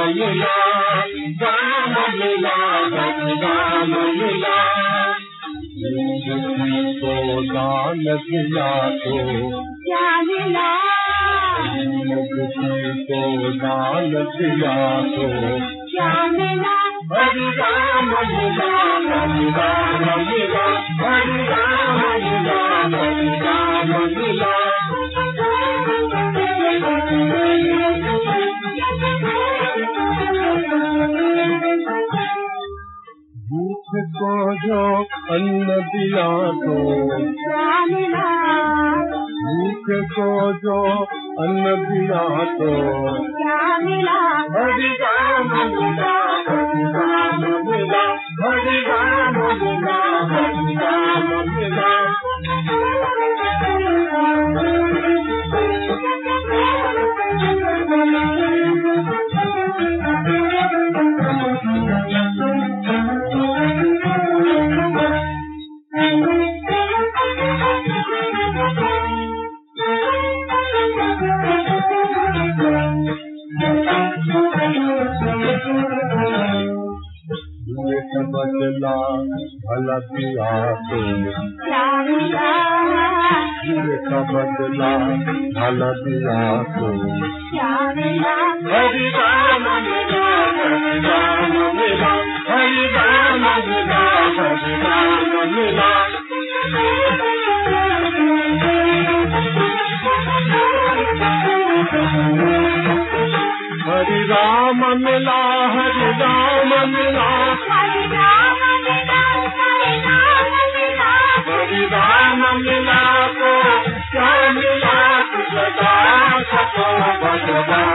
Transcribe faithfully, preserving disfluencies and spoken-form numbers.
मिला, राम मिला, हरि राम मिला। मुक्ति को दान दिया तो क्या मिला, मुक्ति को दान दिया तो क्या मिला, हरि राम मिला, हरि राम मिला, हरि राम मिला, हरि राम मिला। भूख को जो अन्न दिया तो क्या मिला, भूख को जो अन्न दिया तो क्या मिला, हरि राम मिला, हरि राम मिला, हरि राम मिला, हरि राम मिला। बदला भला दिया तो क्या मिला, का बदला भला दिया तो क्या मिला, हरि राम मिला, हरि राम मिला, हरि राम मिला, हरि राम मिला। हरि राम मिला, हरि राम मिला, हरि राम मिला, हरि राम मिला, हरि राम मिला तो क्या मिला, सदा सतो भगवान।